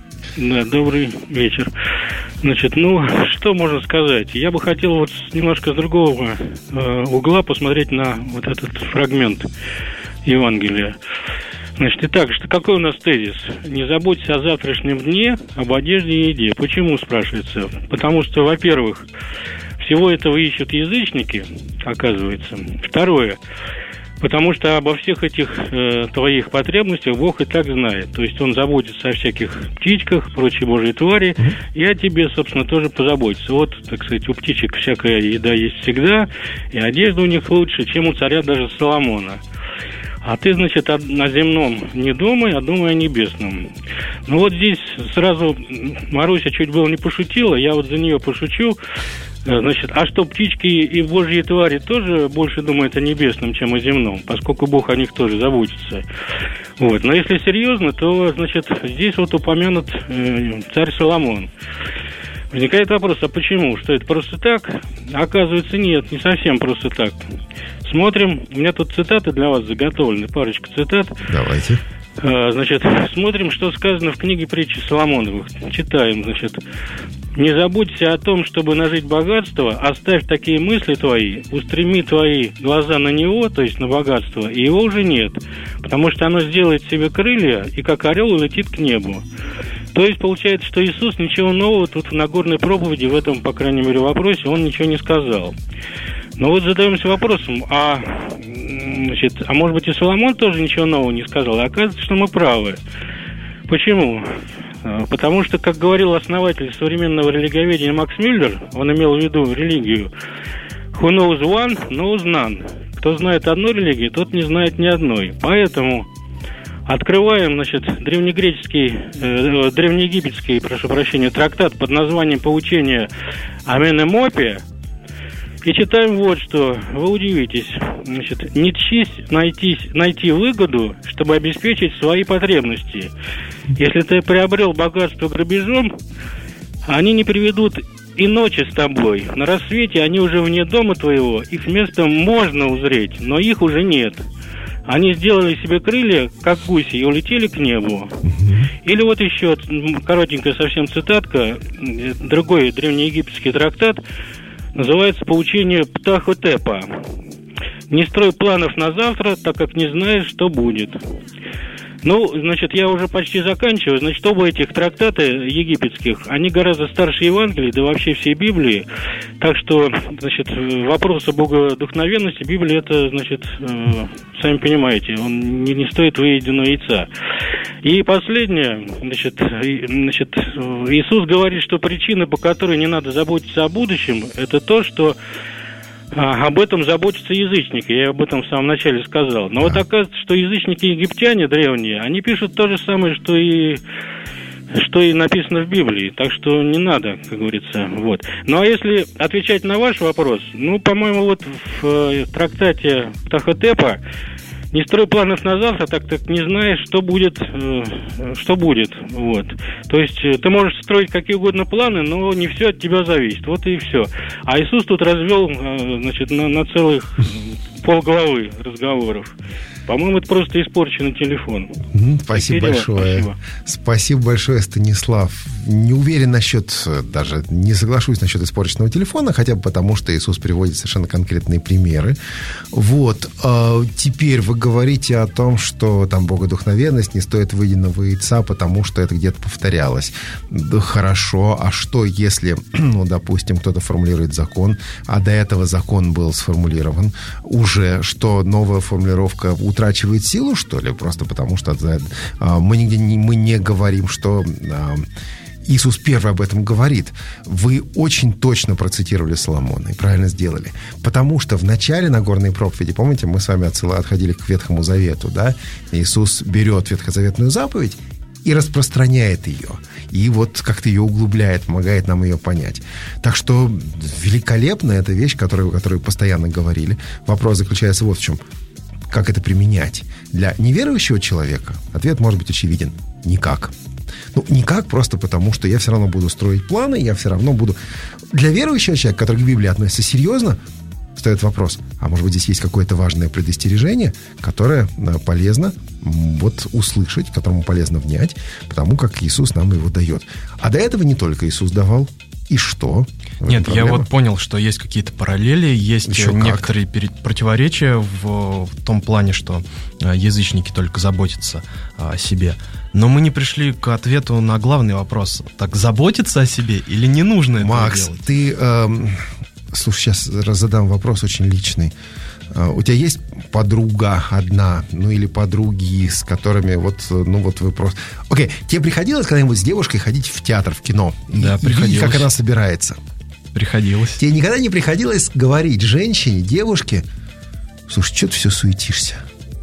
Да, добрый вечер. Значит, что можно сказать? Я бы хотел немножко с другого угла посмотреть на вот этот фрагмент Евангелия. Значит, итак, какой у нас тезис? Не заботьтесь о завтрашнем дне, об одежде и еде. Почему, спрашивается? Потому что, во-первых, всего этого ищут язычники, оказывается. Второе. Потому что обо всех этих твоих потребностях Бог и так знает. То есть Он заботится о всяких птичках, прочей божьей твари, и о тебе, собственно, тоже позаботится. Вот, так сказать, у птичек всякая еда есть всегда, и одежда у них лучше, чем у царя даже Соломона. А ты, значит, о земном не думай, а думай о небесном. Здесь сразу Маруся чуть было не пошутила, я за нее пошучу. Значит, а что, птички и божьи твари тоже больше думают о небесном, чем о земном, поскольку Бог о них тоже заботится. Но если серьезно, то, значит, здесь упомянут царь Соломон. Возникает вопрос, а почему? Что это просто так? Оказывается, нет, не совсем просто так. Смотрим, у меня тут цитаты для вас заготовлены, парочка цитат. Давайте. Значит, смотрим, что сказано в книге притчи Соломоновых. Читаем, значит. «Не забудься о том, чтобы нажить богатство, оставь такие мысли твои, устреми твои глаза на него, то есть на богатство, и его уже нет, потому что оно сделает себе крылья и как орел улетит к небу». То есть получается, что Иисус ничего нового тут в Нагорной проповеди, в этом, по крайней мере, вопросе, он ничего не сказал. Но вот задаемся вопросом, а может быть и Соломон тоже ничего нового не сказал? А оказывается, что мы правы. Почему? Потому что, как говорил основатель современного религиоведения Макс Мюллер, он имел в виду религию «Who knows one, knows none». Кто знает одну религию, тот не знает ни одной. Поэтому открываем, древнеегипетский, прошу прощения, трактат под названием «Поучение о Менемопе» и читаем вот что. Вы удивитесь. Не тщись найти выгоду, чтобы обеспечить свои потребности. Если ты приобрел богатство грабежом, они не приведут и ночи с тобой. На рассвете они уже вне дома твоего, их место можно узреть, но их уже нет. Они сделали себе крылья, как гуси, и улетели к небу. Или вот еще коротенькая совсем цитатка, другой древнеегипетский трактат, называется «Поучение Птахотепа». «Не строй планов на завтра, так как не знаешь, что будет». Ну, я уже почти заканчиваю. Оба этих трактата египетских, они гораздо старше Евангелия, да вообще всей Библии. Так что, вопрос о богодухновенности Библии, это, сами понимаете, он не стоит выеденного яйца. И последнее, Иисус говорит, что причина, по которой не надо заботиться о будущем, это то, что об этом заботятся язычники, я об этом в самом начале сказал. Но вот оказывается, что язычники-египтяне древние, они пишут то же самое, что и написано в Библии. Так что не надо, как говорится. Вот. Ну а если отвечать на ваш вопрос, по-моему, вот в трактате Птахотепа «Не строй планов на завтра, так не знаешь, что будет. Вот. То есть ты можешь строить какие угодно планы, но не все от тебя зависит. Вот и все. А Иисус тут развел, на целых полглавы разговоров. По-моему, это просто испорченный телефон. Спасибо большое. Спасибо большое, Станислав. Не уверен даже не соглашусь насчет испорченного телефона, хотя бы потому, что Иисус приводит совершенно конкретные примеры. Вот. Теперь вы говорите о том, что там богодухновенность не стоит выеденного яйца, потому что это где-то повторялось. Да, хорошо. А что, если, допустим, кто-то формулирует закон, а до этого закон был сформулирован уже, что новая формулировка утрачивает силу, что ли? Просто потому что мы не говорим, что Иисус первый об этом говорит. Вы очень точно процитировали Соломона и правильно сделали. Потому что в начале Нагорной проповеди, помните, мы с вами отходили к Ветхому Завету, да? Иисус берет ветхозаветную заповедь и распространяет ее. И вот как-то ее углубляет, помогает нам ее понять. Так что великолепно эта вещь, которую постоянно говорили. Вопрос заключается вот в чем. Как это применять? Для неверующего человека ответ может быть очевиден. Никак. Никак просто потому, что я все равно буду строить планы, я все равно буду... Для верующего человека, который к Библии относится серьезно, встает вопрос, а может быть здесь есть какое-то важное предостережение, которое полезно услышать, которому полезно внять, потому как Иисус нам его дает. А до этого не только Иисус давал. И что? Нет, я вот понял, что есть какие-то параллели, есть еще некоторые противоречия в том плане, что язычники только заботятся о себе. Но мы не пришли к ответу на главный вопрос. Так заботиться о себе или не нужно этого делать? Макс, ты... Слушай, сейчас задам вопрос очень личный. У тебя есть подруга одна, или подруги, с которыми вы просто... Окей, тебе приходилось когда-нибудь с девушкой ходить в театр, в кино? Да, приходилось. Видеть, как она собирается? Приходилось. Тебе никогда не приходилось говорить женщине, девушке, слушай, что ты все суетишься?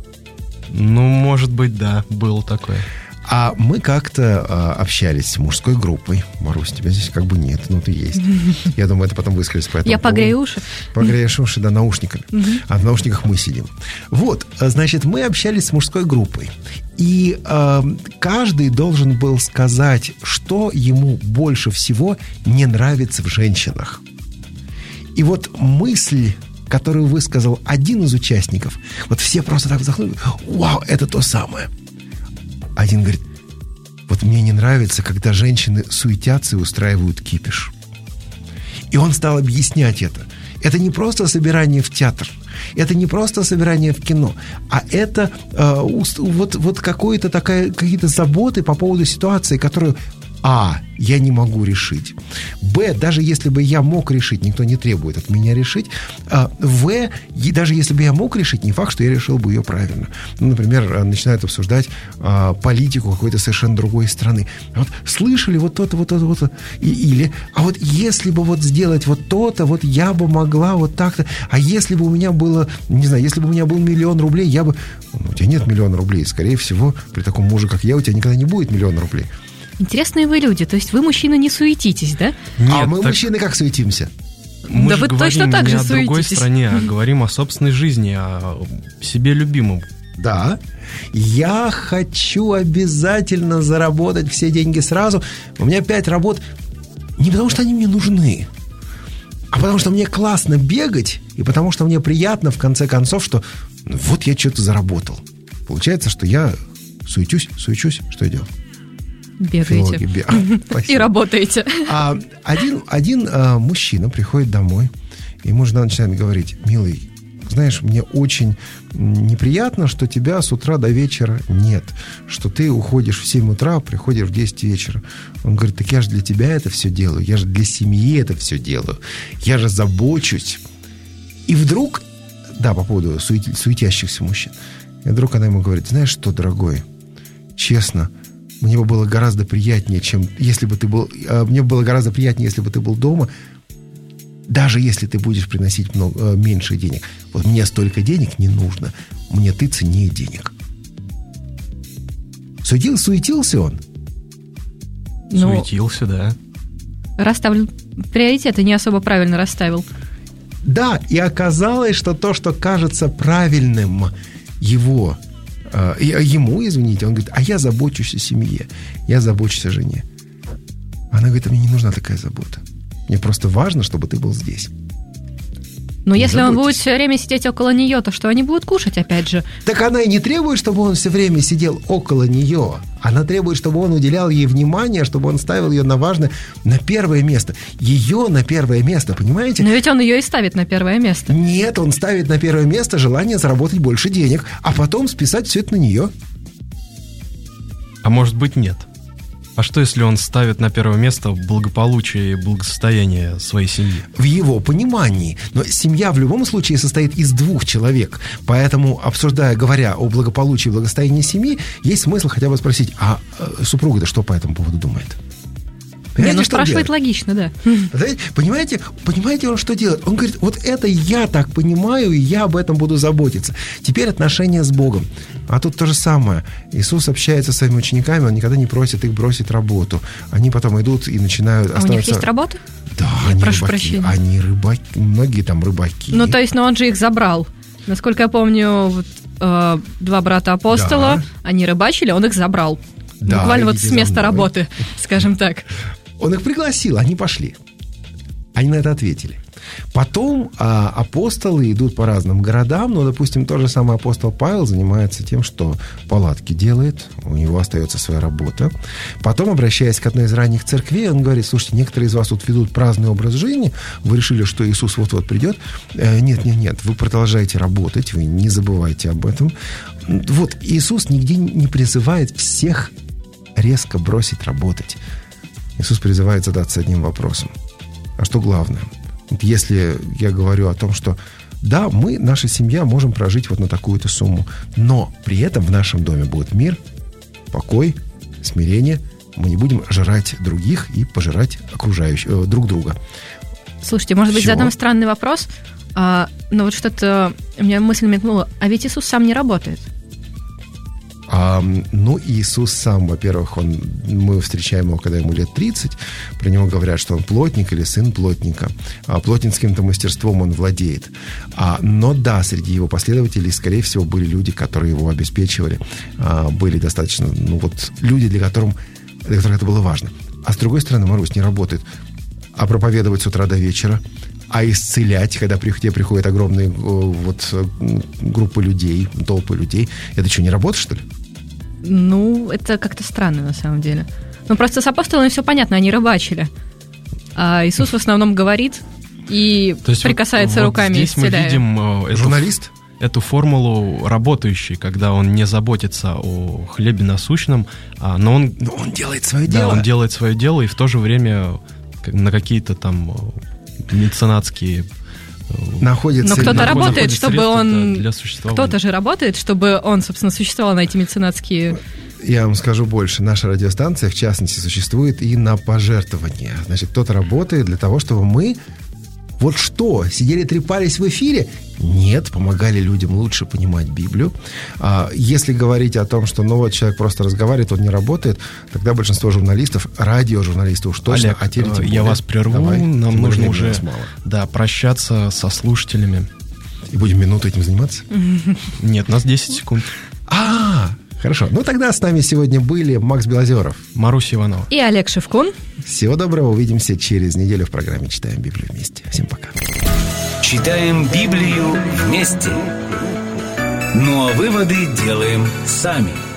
Может быть, да, было такое. А мы как-то общались с мужской группой. Марусь, тебя здесь как бы нет, но ты есть. Я думаю, это потом выскажется по этому Я погрею уши. Погреешь уши, да, наушниками. А в наушниках мы сидим. Вот, значит, мы общались с мужской группой. И каждый должен был сказать, что ему больше всего не нравится в женщинах. И вот мысль, которую высказал один из участников, вот все просто так вздохнули. Вау, это то самое. Один говорит, вот мне не нравится, когда женщины суетятся и устраивают кипиш. И он стал объяснять это. Это не просто собирание в театр, это не просто собирание в кино, а это какие-то заботы по поводу ситуации, которую я не могу решить. Б, даже если бы я мог решить, никто не требует от меня решить. В, даже если бы я мог решить, не факт, что я решил бы ее правильно. Ну, например, начинают обсуждать политику какой-то совершенно другой страны. Вот слышали вот то-то, вот то-то, вот то. Или, а вот если бы вот сделать вот то-то, вот я бы могла вот так-то. А если бы у меня было, не знаю, если бы у меня был 1 000 000 рублей, я бы... У тебя нет 1 000 000 рублей. Скорее всего, при таком муже, как я, у тебя никогда не будет 1 000 000 рублей. Интересные вы люди. То есть вы, мужчины, не суетитесь, да? Нет, мы, мужчины, как суетимся? Мы да же вы точно так же не о другой стране, а говорим о собственной жизни, о себе любимом. Да. Я хочу обязательно заработать все деньги сразу. У меня 5 работ. Не потому, что они мне нужны, а потому, что мне классно бегать, и потому, что мне приятно, в конце концов, что вот я что-то заработал. Получается, что я суечусь, что я делаю? Бегаете. И работаете. Один мужчина приходит домой, и ему жена начинает говорить: милый, знаешь, мне очень неприятно, что тебя с утра до вечера нет, что ты уходишь в 7 утра, приходишь в 10 вечера. Он говорит: так я же для тебя это все делаю, я же для семьи это все делаю, я же забочусь. И вдруг, да, по поводу суетящихся мужчин, и вдруг она ему говорит: знаешь что, дорогой, честно, мне бы было гораздо приятнее, чем если бы ты был... Мне бы было гораздо приятнее, если бы ты был дома, даже если ты будешь приносить меньше денег. Вот мне столько денег не нужно. Мне ты ценнее денег. Суетился он? Суетился, да. Расставил приоритеты, не особо правильно расставил. Да, и оказалось, что то, что кажется правильным ему, извините, он говорит: а я забочусь о семье, я забочусь о жене. Она говорит: а мне не нужна такая забота. Мне просто важно, чтобы ты был здесь. Но если он будет все время сидеть около нее, то что они будут кушать, опять же? Так она и не требует, чтобы он все время сидел около нее. Она требует, чтобы он уделял ей внимание, чтобы он ставил ее на важное, на первое место. Ее на первое место, понимаете? Но ведь он ее и ставит на первое место. Нет, он ставит на первое место желание заработать больше денег, а потом списать все это на нее. А может быть, нет? А что, если он ставит на первое место благополучие и благосостояние своей семьи? В его понимании. Но семья в любом случае состоит из 2 человек. Поэтому, говоря о благополучии и благосостоянии семьи, есть смысл хотя бы спросить: а супруга-то что по этому поводу думает? Понимаете, спрашивает логично, да. Понимаете, он что делает? Он говорит: вот это я так понимаю, и я об этом буду заботиться. Теперь отношения с Богом. А тут то же самое. Иисус общается с своими учениками, он никогда не просит их бросить работу. Они потом идут и начинают оставаться... у них есть работа? Да, прошу прощения. Они рыбаки, многие там рыбаки. Ну, то есть, он же их забрал. Насколько я помню, 2 брата апостола, да, они рыбачили, он их забрал. Да, буквально вот с места работы, скажем так. Он их пригласил, они пошли. Они на это ответили. Потом апостолы идут по разным городам, но, допустим, тот же самый апостол Павел занимается тем, что палатки делает, у него остается своя работа. Потом, обращаясь к одной из ранних церквей, он говорит: слушайте, некоторые из вас тут ведут праздный образ жизни, вы решили, что Иисус вот-вот придет. Нет, вы продолжаете работать, вы не забывайте об этом. Вот Иисус нигде не призывает всех резко бросить работать. Иисус призывает задаться одним вопросом: а что главное? Вот если я говорю о том, что да, мы, наша семья, можем прожить вот на такую-то сумму, но при этом в нашем доме будет мир, покой, смирение, мы не будем жрать других и пожирать окружающих друг друга. Слушайте, может быть, задам странный вопрос, но вот что-то у меня мысль мелькнула: а ведь Иисус сам не работает. Иисус сам, во-первых, мы встречаем его, когда ему лет 30, про него говорят, что он плотник или сын плотника. Плотницким-то мастерством он владеет. Но да, среди его последователей, скорее всего, были люди, которые его обеспечивали, были достаточно, люди, для которых это было важно. А с другой стороны, Марусь, не работает. А проповедовать с утра до вечера, а исцелять, когда к тебе приходят огромные группы людей, толпы людей, это что, не работа, что ли? Это как-то странно, на самом деле. Просто с апостолами все понятно, они рыбачили. А Иисус в основном говорит и прикасается руками и исцеляет. Здесь мы видим... Журналист? эту формулу работающей, когда он не заботится о хлебе насущном, но он делает свое да, дело. он делает свое дело, и в то же время на какие-то там меценатские... Находится. Но кто-то работает, находит чтобы средства, он... да, для существования. Кто-то же работает, чтобы он, собственно, существовал на эти меценатские... Я вам скажу больше. Наша радиостанция, в частности, существует и на пожертвования. Значит, кто-то работает для того, чтобы мы... Вот что? Сидели, трепались в эфире? Нет, помогали людям лучше понимать Библию. Если говорить о том, что человек просто разговаривает, он не работает, тогда большинство журналистов, радиожурналисты уж точно, Олег, а теперь тем более. я вас прерву, Давай, нам нужно уже мало. прощаться со слушателями. И будем минуту этим заниматься? Нет, у нас 10 секунд. Хорошо. Тогда с нами сегодня были Макс Белозеров, Маруся Иванова И Олег Шевкун. Всего доброго. Увидимся через неделю в программе «Читаем Библию вместе». Всем пока. Читаем Библию вместе. Ну а выводы делаем сами.